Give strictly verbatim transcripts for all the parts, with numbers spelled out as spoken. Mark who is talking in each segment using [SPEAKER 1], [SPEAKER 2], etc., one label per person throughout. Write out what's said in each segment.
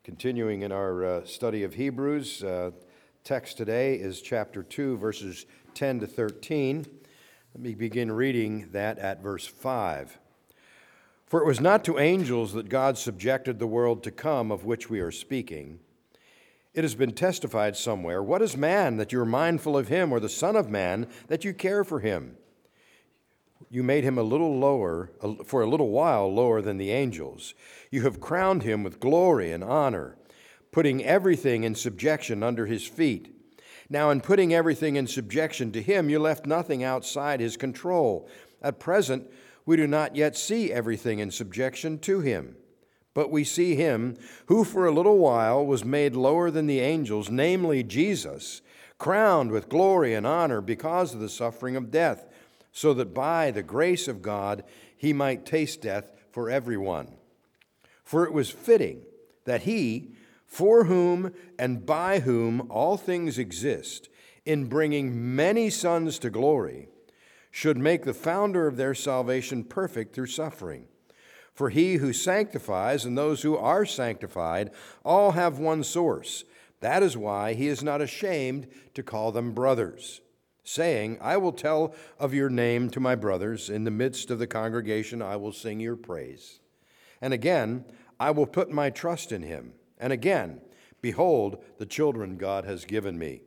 [SPEAKER 1] Continuing in our uh, study of Hebrews, uh, text today is chapter two, verses ten to thirteen. Let me begin reading that at verse five. For it was not to angels that God subjected the world to come, of which we are speaking. It has been testified somewhere, what is man that you are mindful of him, or the son of man that you care for him? You made him a little lower, for a little while lower than the angels. You have crowned him with glory and honor, putting everything in subjection under his feet. Now, in putting everything in subjection to him, you left nothing outside his control. At present, we do not yet see everything in subjection to him. But we see him who for a little while was made lower than the angels, namely Jesus, crowned with glory and honor because of the suffering of death, so that by the grace of God he might taste death for everyone. For it was fitting that he, for whom and by whom all things exist, in bringing many sons to glory, should make the founder of their salvation perfect through suffering. For he who sanctifies and those who are sanctified all have one source. That is why he is not ashamed to call them brothers, saying, I will tell of your name to my brothers. In the midst of the congregation I will sing your praise. And again, I will put my trust in him. And again, behold, the children God has given me.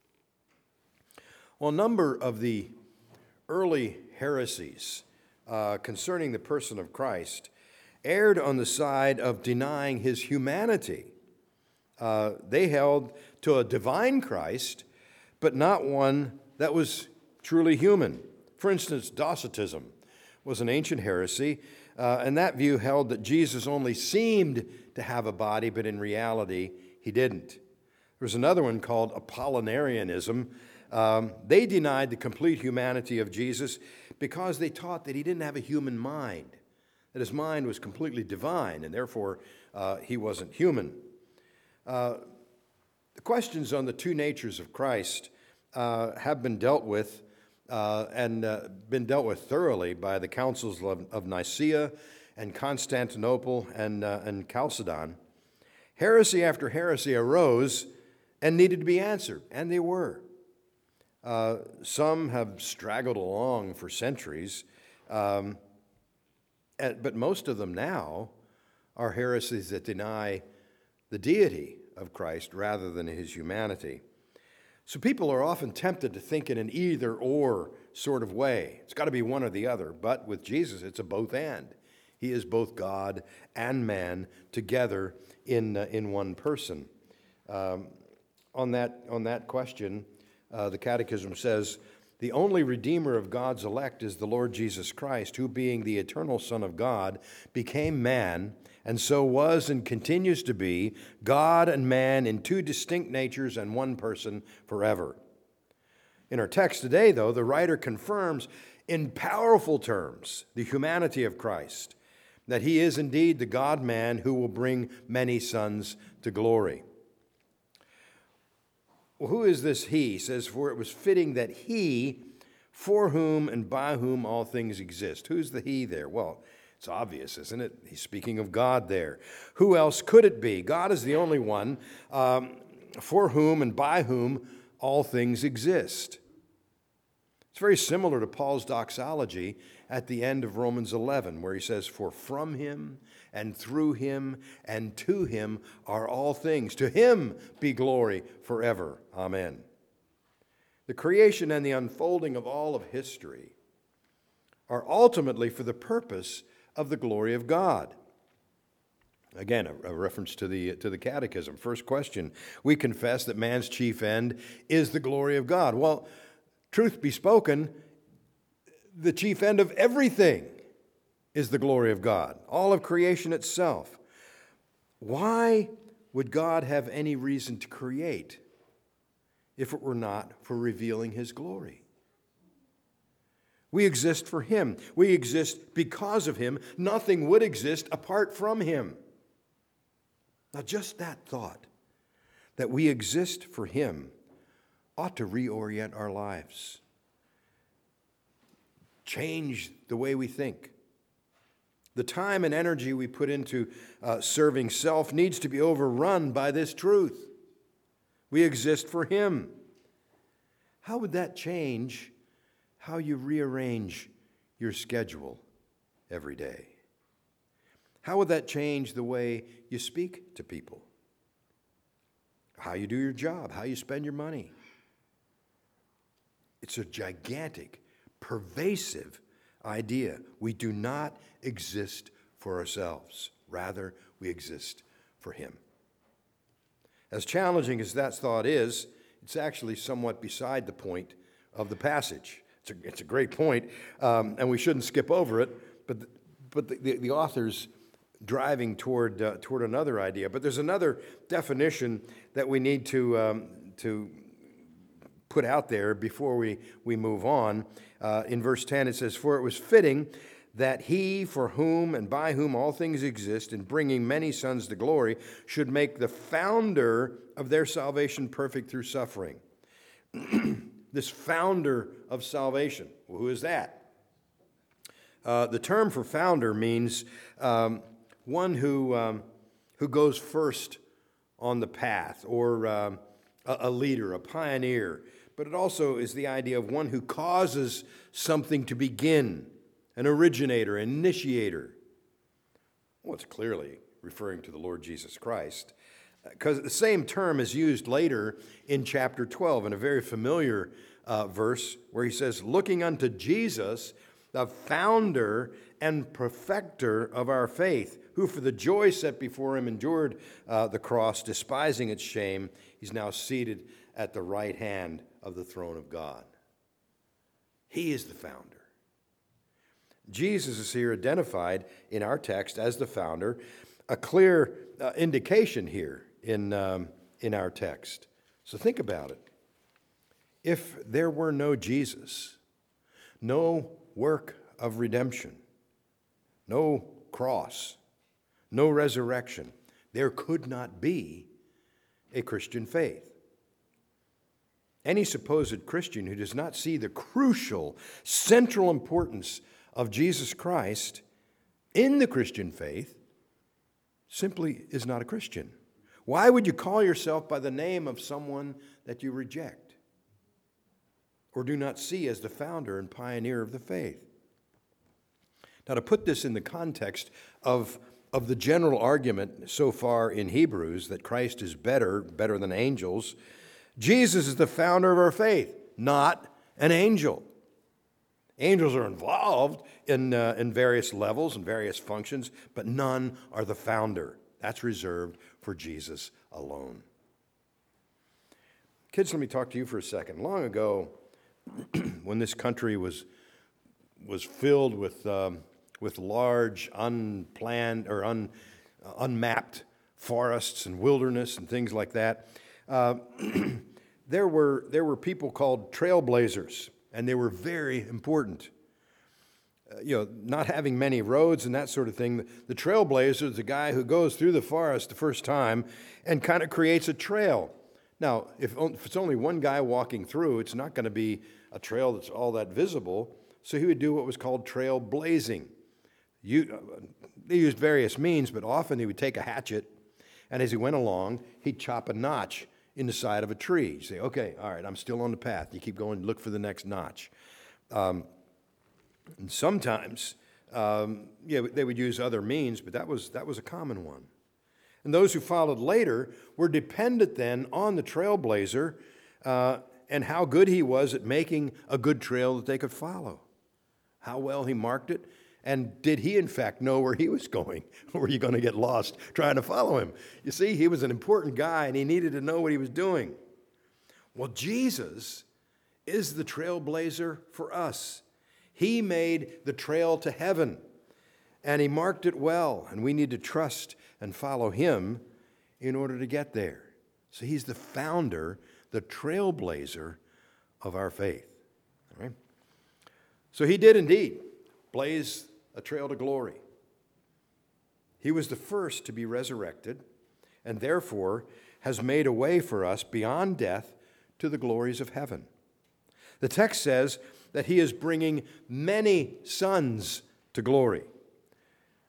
[SPEAKER 1] Well, a number of the early heresies uh, concerning the person of Christ erred on the side of denying his humanity. Uh, they held to a divine Christ, but not one that was truly human. For instance, Docetism was an ancient heresy, uh, and that view held that Jesus only seemed to have a body, but in reality, he didn't. There was another one called Apollinarianism. Um, they denied the complete humanity of Jesus because they taught that he didn't have a human mind, that his mind was completely divine, and therefore uh, he wasn't human. Uh, the questions on the two natures of Christ Uh, have been dealt with uh, and uh, been dealt with thoroughly by the councils of, of Nicaea and Constantinople and, uh, and Chalcedon. Heresy after heresy arose and needed to be answered, and they were. Uh, some have straggled along for centuries, um, and, but most of them now are heresies that deny the deity of Christ rather than his humanity. So people are often tempted to think in an either-or sort of way. It's got to be one or the other. But with Jesus, it's a both-and. He is both God and man together in uh, in one person. Um, on that on that question, uh, the Catechism says, the only Redeemer of God's elect is the Lord Jesus Christ, who being the eternal Son of God, became man, and so was and continues to be God and man in two distinct natures and one person forever. In our text today, though, the writer confirms in powerful terms the humanity of Christ, that he is indeed the God-man who will bring many sons to glory. Well, who is this he? He says, for it was fitting that he, for whom and by whom all things exist. Who's the he there? Well, it's obvious, isn't it? He's speaking of God there. Who else could it be? God is the only one um, for whom and by whom all things exist. It's very similar to Paul's doxology at the end of Romans eleven, where he says, for from him and through him and to him are all things. To him be glory forever. Amen. The creation and the unfolding of all of history are ultimately for the purpose of the glory of God. Again, a, a reference to the, to the Catechism. First question, we confess that man's chief end is the glory of God. Well, truth be spoken, the chief end of everything is the glory of God, all of creation itself. Why would God have any reason to create if it were not for revealing his glory? We exist for him. We exist because of him. Nothing would exist apart from him. Now, just that thought, that we exist for him, ought to reorient our lives, change the way we think, The time and energy we put into uh, serving self needs to be overrun by this truth. We exist for Him. How would that change how you rearrange your schedule every day? How would that change the way you speak to people? How you do your job? How you spend your money? It's a gigantic, pervasive idea. We do not exist for ourselves. Rather, we exist for Him. As challenging as that thought is, it's actually somewhat beside the point of the passage. It's a, it's a great point, um, and we shouldn't skip over it, but, the, but the, the, the author's driving toward, uh, toward another idea. But there's another definition that we need to, um, to put out there before we, we move on. Uh, in verse ten, it says, "For it was fitting that He, for whom and by whom all things exist, in bringing many sons to glory, should make the founder of their salvation perfect through suffering." This founder of salvation, well, who is that? Uh, the term for founder means um, one who, um, who goes first on the path, or um, a, a leader, a pioneer. But it also is the idea of one who causes something to begin, an originator, an initiator. Well, it's clearly referring to the Lord Jesus Christ, because the same term is used later in chapter twelve in a very familiar uh, verse where he says, "Looking unto Jesus, the founder and perfecter of our faith, who for the joy set before him endured uh, the cross, despising its shame. He's now seated at the right hand of the throne of God." He is the founder. Jesus is here identified in our text as the founder, a clear uh, indication here in, um, in our text. So think about it. If there were no Jesus, no work of redemption, no cross, no resurrection, there could not be a Christian faith. Any supposed Christian who does not see the crucial, central importance of Jesus Christ in the Christian faith simply is not a Christian. Why would you call yourself by the name of someone that you reject or do not see as the founder and pioneer of the faith? Now, to put this in the context of, of the general argument so far in Hebrews that Christ is better, better than angels, Jesus is the founder of our faith, not an angel. Angels are involved in, uh, in various levels and various functions, but none are the founder. That's reserved for Jesus alone. Kids, let me talk to you for a second. Long ago, when this country was, was filled with, um, with large, unplanned or un, uh, unmapped forests and wilderness and things like that, uh, there were, there were people called trailblazers. And they were very important. Uh, you know, not having many roads and that sort of thing. The, the trailblazer is the guy who goes through the forest the first time and kind of creates a trail. Now, if, if it's only one guy walking through, it's not going to be a trail that's all that visible. So he would do what was called trail blazing. You, uh, they used various means, but often he would take a hatchet, and as he went along, he'd chop a notch in the side of a tree. You say, okay, all right, I'm still on the path. You keep going, look for the next notch. Um, and sometimes, um, yeah, they would use other means, but that was, that was a common one. And those who followed later were dependent then on the trailblazer uh, and how good he was at making a good trail that they could follow, how well he marked it. And did he, in fact, know where he was going? Or were you going to get lost trying to follow him? You see, he was an important guy, and he needed to know what he was doing. Well, Jesus is the trailblazer for us. He made the trail to heaven, and he marked it well, and we need to trust and follow him in order to get there. So he's the founder, the trailblazer of our faith. All right? So he did indeed blaze a trail to glory. He was the first to be resurrected and therefore has made a way for us beyond death to the glories of heaven. The text says that he is bringing many sons to glory.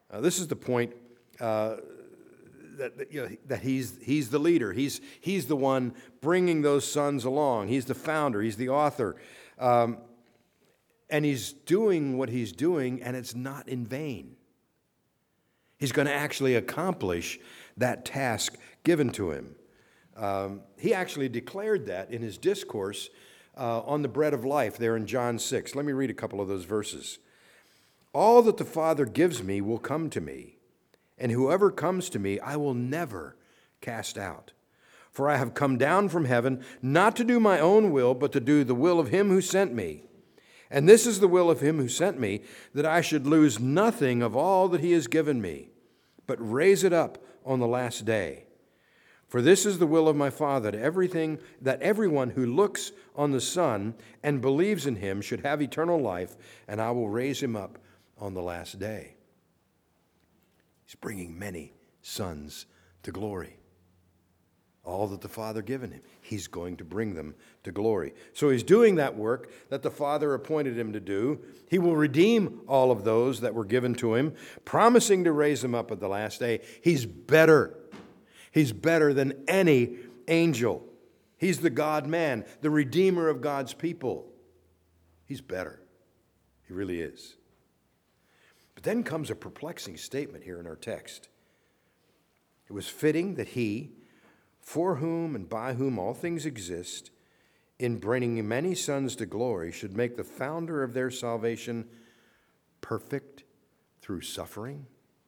[SPEAKER 1] Uh, this is the point uh, that, that, you know, that he's, he's the leader. He's, he's the one bringing those sons along. He's the founder. He's the author. Um, and he's doing what he's doing, and it's not in vain. He's going to actually accomplish that task given to him. Um, he actually declared that in his discourse uh, on the bread of life there in John six. Let me read a couple of those verses. All that the Father gives me will come to me, and whoever comes to me I will never cast out. For I have come down from heaven not to do my own will, but to do the will of him who sent me. And this is the will of him who sent me, that I should lose nothing of all that he has given me, but raise it up on the last day. For this is the will of my Father, that everything that everyone who looks on the Son and believes in him should have eternal life, and I will raise him up on the last day. He's bringing many sons to glory. All that the Father given him, he's going to bring them to glory. So he's doing that work that the Father appointed him to do. He will redeem all of those that were given to him, promising to raise them up at the last day. He's better. He's better than any angel. He's the God-man, the redeemer of God's people. He's better. He really is. But then comes a perplexing statement here in our text. It was fitting that he, for whom and by whom all things exist, in bringing many sons to glory, should make the founder of their salvation perfect through suffering.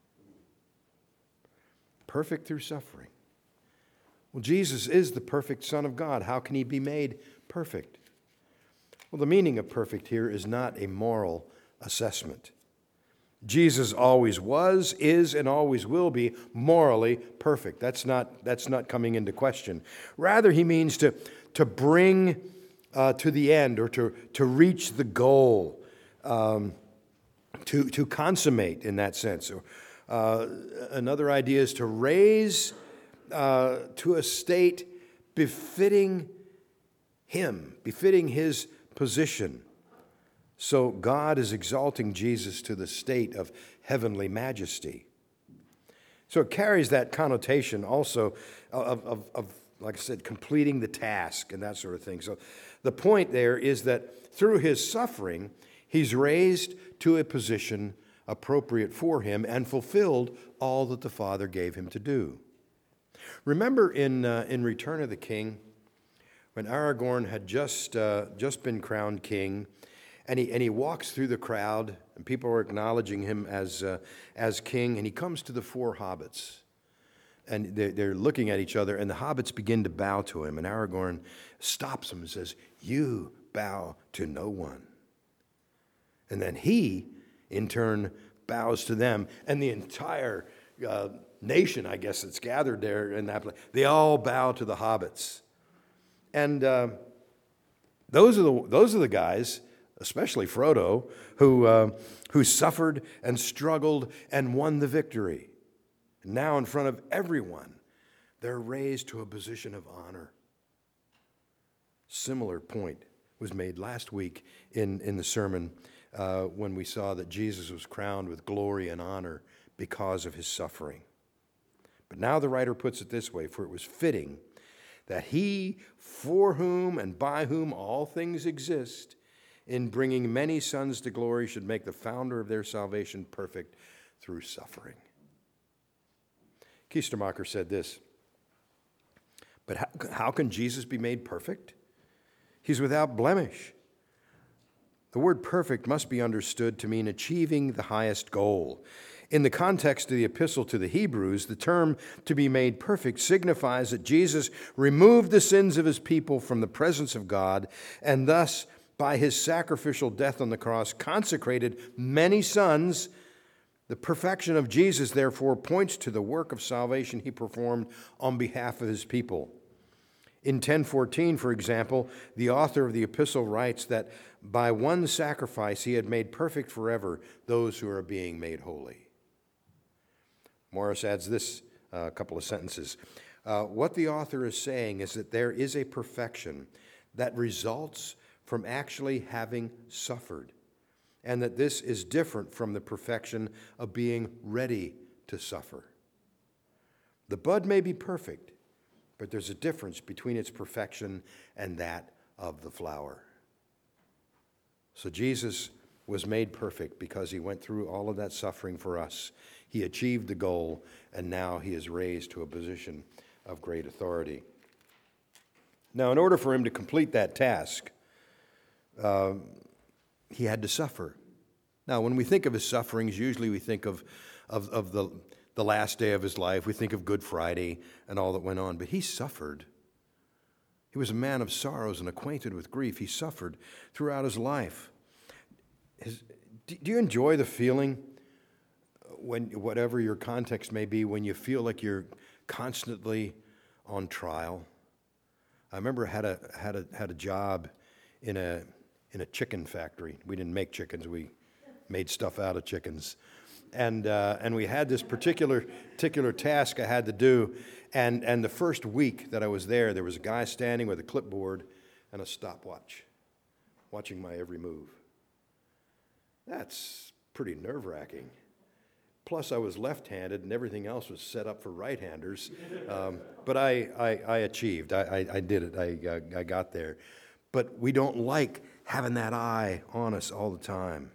[SPEAKER 1] Perfect through suffering. Well, Jesus is the perfect Son of God. How can he be made perfect? Well, the meaning of perfect here is not a moral assessment. Jesus always was, is, and always will be morally perfect. That's not, that's not coming into question. Rather, he means to, to bring uh, to the end, or to, to reach the goal, um, to, to consummate in that sense. Uh, another idea is to raise uh, to a state befitting him, befitting his position. So God is exalting Jesus to the state of heavenly majesty. So it carries that connotation also of, of, of, like I said, completing the task and that sort of thing. So the point there is that through his suffering, he's raised to a position appropriate for him and fulfilled all that the Father gave him to do. Remember in, uh, in Return of the King, when Aragorn had just, uh, just been crowned king, And he, and he walks through the crowd, and people are acknowledging him as, uh, as king, and he comes to the four hobbits. And they're, they're looking at each other, and the hobbits begin to bow to him, and Aragorn stops them and says, "You bow to no one." And then he, in turn, bows to them, and the entire uh, nation, I guess, that's gathered there in that place, they all bow to the hobbits. And uh, those are the those are the guys, especially Frodo, who, uh, who suffered and struggled and won the victory. Now in front of everyone, they're raised to a position of honor. Similar point was made last week in, in the sermon uh, when we saw that Jesus was crowned with glory and honor because of his suffering. But now the writer puts it this way, for it was fitting that he, for whom and by whom all things exist, in bringing many sons to glory, should make the founder of their salvation perfect through suffering. Kiestermacher said this, but how, how can Jesus be made perfect? He's without blemish. The word perfect must be understood to mean achieving the highest goal. In the context of the epistle to the Hebrews, the term to be made perfect signifies that Jesus removed the sins of his people from the presence of God, and thus by his sacrificial death on the cross, consecrated many sons. The perfection of Jesus, therefore, points to the work of salvation he performed on behalf of his people. In ten fourteen, for example, the author of the epistle writes that by one sacrifice he had made perfect forever those who are being made holy. Morris adds this uh, couple of sentences. Uh, what the author is saying is that there is a perfection that results from actually having suffered. and that this is different from the perfection of being ready to suffer. The bud may be perfect, but there's a difference between its perfection and that of the flower. So Jesus was made perfect because he went through all of that suffering for us. He achieved the goal, and now he is raised to a position of great authority. Now, in order for him to complete that task, uh, he had to suffer. Now, when we think of his sufferings, usually we think of, of, of the, the last day of his life. We think of Good Friday and all that went on, but he suffered. He was a man of sorrows and acquainted with grief. He suffered throughout his life. His, do you enjoy the feeling, when whatever your context may be, when you feel like you're constantly on trial? I remember I had a had a had a job in a in a chicken factory. We didn't make chickens; we made stuff out of chickens, and uh, and we had this particular particular task I had to do. And and the first week that I was there, there was a guy standing with a clipboard and a stopwatch, watching my every move. That's pretty nerve-wracking. Plus, I was left-handed, and everything else was set up for right-handers. Um, but I, I, I achieved. I, I, I did it. I, I got there. But we don't like having that eye on us all the time.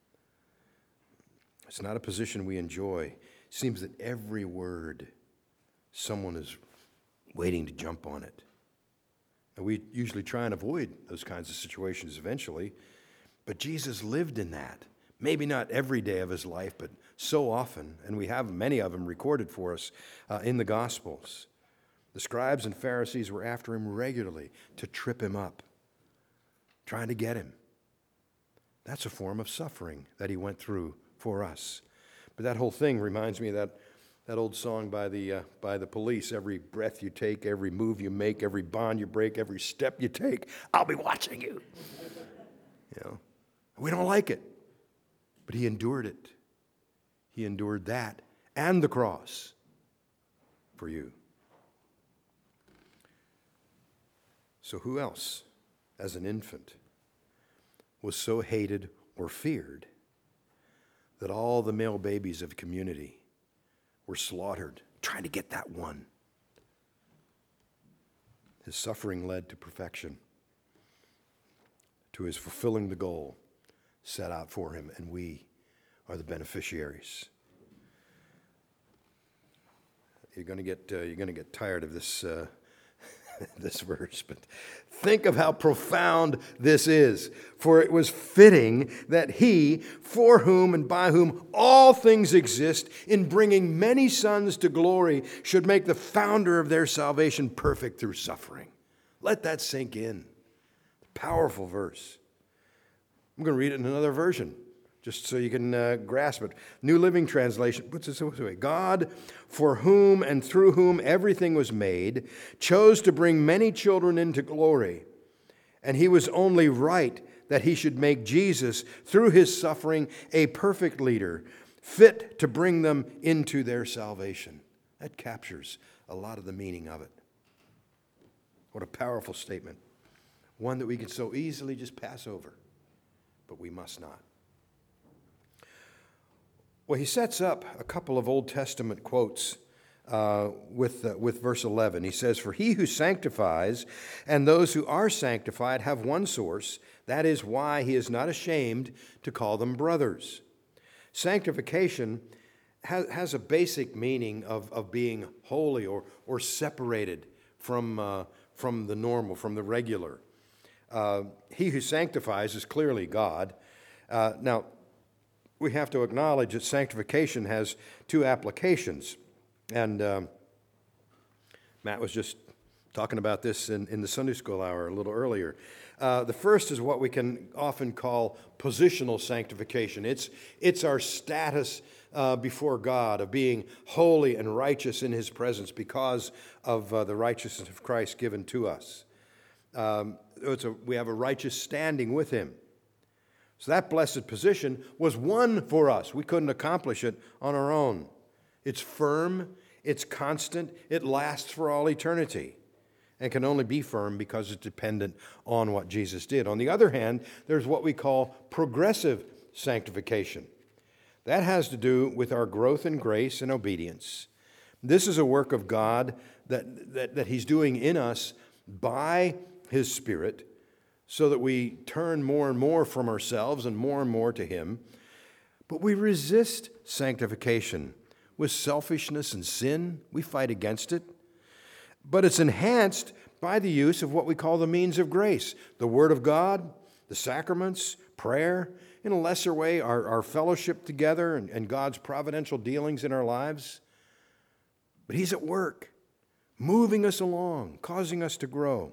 [SPEAKER 1] It's not a position we enjoy. It seems that every word, someone is waiting to jump on it. And we usually try and avoid those kinds of situations eventually. But Jesus lived in that. Maybe not every day of his life, but so often. And we have many of them recorded for us uh, in the Gospels. The scribes and Pharisees were after him regularly to trip him up, trying to get him. That's a form of suffering that he went through for us. But that whole thing reminds me of that, that old song by the, uh, by the Police. Every breath you take, every move you make, every bond you break, every step you take, I'll be watching you. You know, we don't like it, but he endured it. He endured that and the cross for you. So who else, as an infant, was so hated or feared that all the male babies of the community were slaughtered trying to get that one? His suffering led to perfection, to his fulfilling the goal set out for him, and we are the beneficiaries. You're going to get uh, you're going to get tired of this uh, this verse, but think of how profound this is. For it was fitting that he, for whom and by whom all things exist, in bringing many sons to glory, should make the founder of their salvation perfect through suffering. Let that sink in. Powerful verse. I'm going to read it in another version, just so you can uh, grasp it. New Living Translation puts it this way: God, for whom and through whom everything was made, chose to bring many children into glory. And he was only right that he should make Jesus, through his suffering, a perfect leader, fit to bring them into their salvation. That captures a lot of the meaning of it. What a powerful statement. One that we can so easily just pass over, but we must not. Well, he sets up a couple of Old Testament quotes uh, with, uh, with verse eleven. He says, "For he who sanctifies and those who are sanctified have one source. That is why he is not ashamed to call them brothers." Sanctification has, has a basic meaning of, of being holy or, or separated from, uh, from the normal, from the regular. Uh, he who sanctifies is clearly God. Uh, now, we have to acknowledge that sanctification has two applications. And um, Matt was just talking about this in, in the Sunday school hour a little earlier. Uh, the first is what we can often call positional sanctification. It's, it's our status uh, before God of being holy and righteous in his presence because of uh, the righteousness of Christ given to us. Um, it's a, we have a righteous standing with him. So that blessed position was won for us. We couldn't accomplish it on our own. It's firm, it's constant, it lasts for all eternity, and can only be firm because it's dependent on what Jesus did. On the other hand, there's what we call progressive sanctification. That has to do with our growth in grace and obedience. This is a work of God that, that, that He's doing in us by His Spirit, so that we turn more and more from ourselves and more and more to Him. But we resist sanctification with selfishness and sin. We fight against it. But it's enhanced by the use of what we call the means of grace, the Word of God, the sacraments, prayer, in a lesser way, our, our fellowship together and, and God's providential dealings in our lives. But He's at work, moving us along, causing us to grow.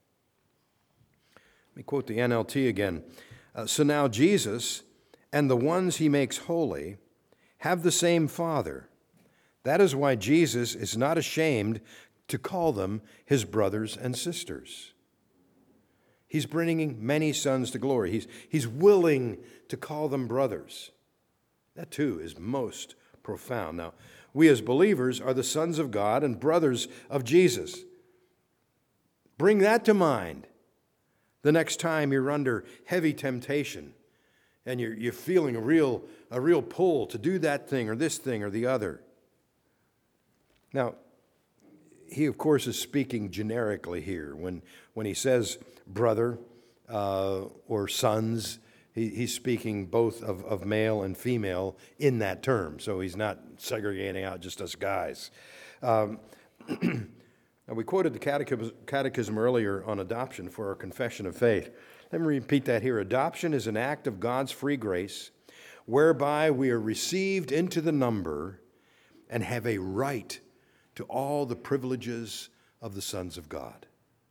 [SPEAKER 1] Let me quote the N L T again. Uh, so now Jesus and the ones He makes holy have the same Father. That is why Jesus is not ashamed to call them His brothers and sisters. He's bringing many sons to glory. He's, he's willing to call them brothers. That too is most profound. Now, we as believers are the sons of God and brothers of Jesus. Bring that to mind the next time you're under heavy temptation and you're, you're feeling a real, a real pull to do that thing or this thing or the other. Now, he, of course, is speaking generically here. When, when he says brother uh, or sons, he, he's speaking both of, of male and female in that term. So he's not segregating out just us guys. Um, now we quoted the catechism, catechism earlier on adoption for our confession of faith. Let me repeat that here. Adoption is an act of God's free grace whereby we are received into the number and have a right to all the privileges of the sons of God.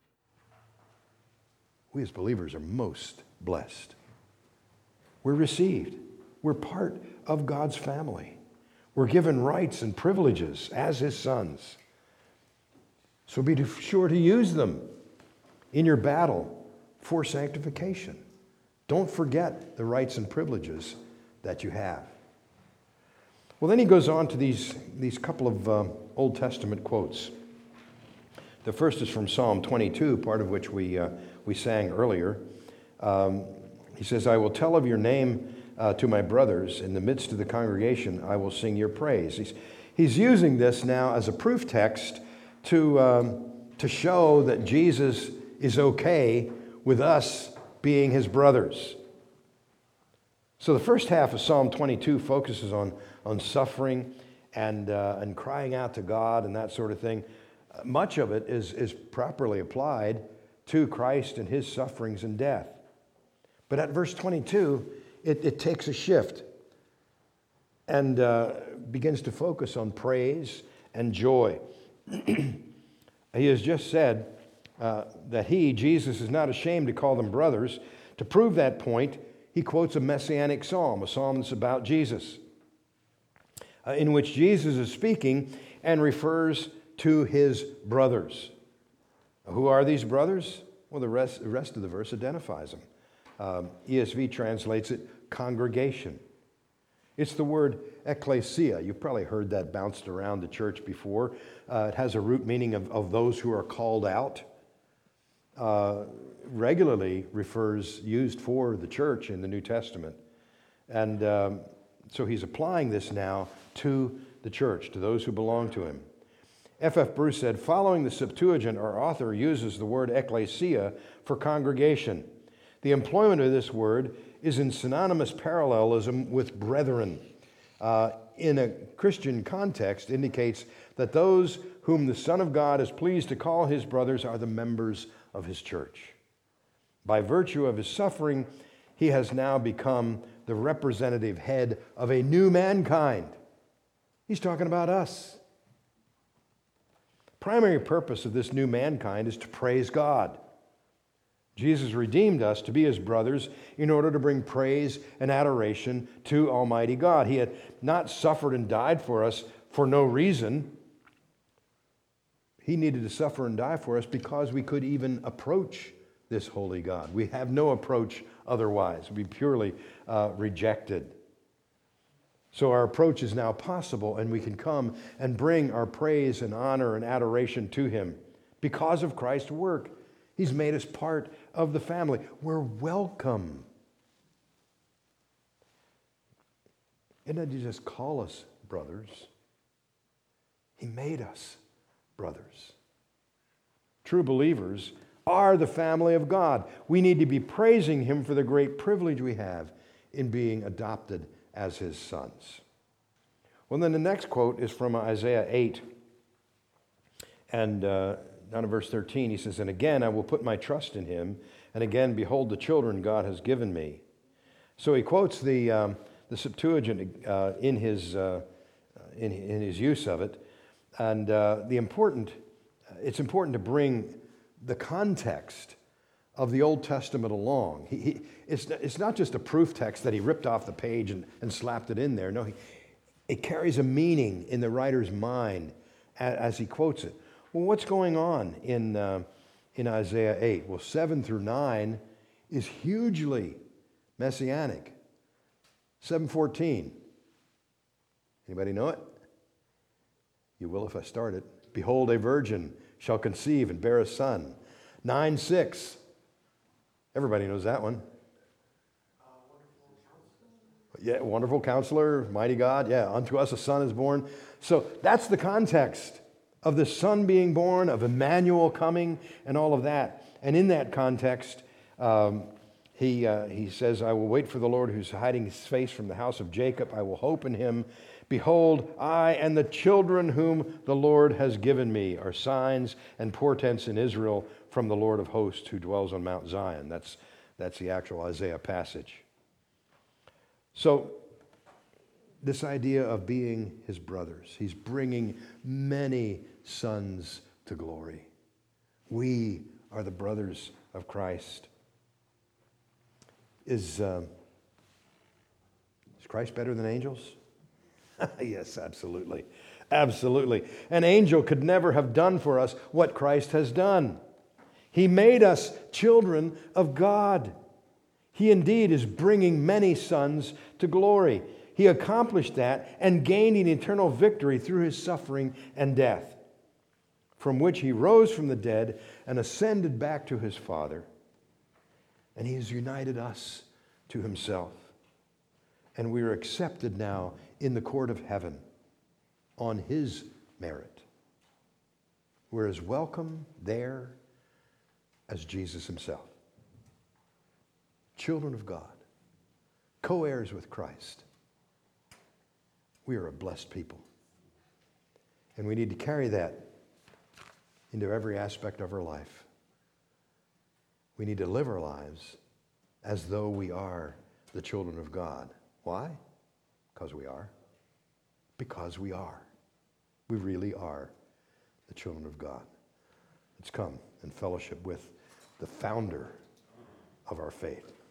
[SPEAKER 1] We as believers are most blessed. We're received. We're part of God's family. We're given rights and privileges as His sons. So be sure to use them in your battle for sanctification. Don't forget the rights and privileges that you have. Well, then he goes on to these, these couple of uh, Old Testament quotes. The first is from Psalm twenty-two, part of which we, uh, we sang earlier. Um, he says, I will tell of your name uh, to my brothers. In the midst of the congregation, I will sing your praise. He's, he's using this now as a proof text to, um, to show that Jesus is okay with us being His brothers. So the first half of Psalm twenty-two focuses on, on suffering and, uh, and crying out to God and that sort of thing. Uh, much of it is, is properly applied to Christ and His sufferings and death. But at verse twenty-two, it, it takes a shift and uh, begins to focus on praise and joy. He has just said uh, that He, Jesus, is not ashamed to call them brothers. To prove that point, he quotes a messianic psalm, a psalm that's about Jesus, uh, in which Jesus is speaking and refers to His brothers. Who are these brothers? Well, the rest, the rest of the verse identifies them. Um, E S V translates it congregation. It's the word ecclesia. You've probably heard that bounced around the church before. Uh, it has a root meaning of, of those who are called out. Uh, regularly refers, used for the church in the New Testament. And um, so he's applying this now to the church, to those who belong to him. F F Bruce said, following the Septuagint, our author uses the word ecclesia for congregation. The employment of this word is in synonymous parallelism with brethren. Uh, in a Christian context, indicates that those whom the Son of God is pleased to call His brothers are the members of His church. By virtue of His suffering, He has now become the representative head of a new mankind. He's talking about us. Primary purpose of this new mankind is to praise God. Jesus redeemed us to be His brothers in order to bring praise and adoration to Almighty God. He had not suffered and died for us for no reason. He needed to suffer and die for us because we could even approach this holy God. We have no approach otherwise. We'd be purely uh, rejected. So our approach is now possible, and we can come and bring our praise and honor and adoration to Him because of Christ's work. He's made us part of the family. We're welcome. It didn't just call us brothers. He made us brothers. True believers are the family of God. We need to be praising Him for the great privilege we have in being adopted as His sons. Well, then the next quote is from Isaiah eight. And uh, down in verse thirteen, he says, "And again I will put my trust in Him, and again, behold, the children God has given me." So he quotes the, um, the Septuagint uh, in, his, uh, in, in his use of it. And uh, the important, it's important to bring the context of the Old Testament along. He, he, it's, it's not just a proof text that he ripped off the page and, and slapped it in there. No, he, it carries a meaning in the writer's mind as, as he quotes it. Well, what's going on in, uh, in Isaiah eight? Well, seven through nine is hugely messianic. seven fourteen. Anybody know it? You will if I start it. "Behold, a virgin shall conceive and bear a son." nine six. Everybody knows that one.
[SPEAKER 2] Uh, wonderful
[SPEAKER 1] Yeah, wonderful counselor, mighty God. Yeah, unto us a son is born. So that's the context of the son being born, of Emmanuel coming, and all of that. And in that context, um, he, uh, he says, "I will wait for the Lord who's hiding his face from the house of Jacob. I will hope in him. Behold, I and the children whom the Lord has given me are signs and portents in Israel from the Lord of hosts who dwells on Mount Zion." That's, that's the actual Isaiah passage. So, this idea of being his brothers, he's bringing many sons to glory. We are the brothers of Christ. Is, um, is Christ better than angels? Yes, absolutely. Absolutely. An angel could never have done for us what Christ has done. He made us children of God. He indeed is bringing many sons to glory. He accomplished that and gained an eternal victory through his suffering and death, from which he rose from the dead and ascended back to his Father. And he has united us to himself. And we are accepted now in the court of heaven on his merit. We're as welcome there as Jesus himself. Children of God, co-heirs with Christ. We are a blessed people. And we need to carry that into every aspect of our life. We need to live our lives as though we are the children of God. Why? Because we are. Because we are. We really are the children of God. Let's come and fellowship with the founder of our faith.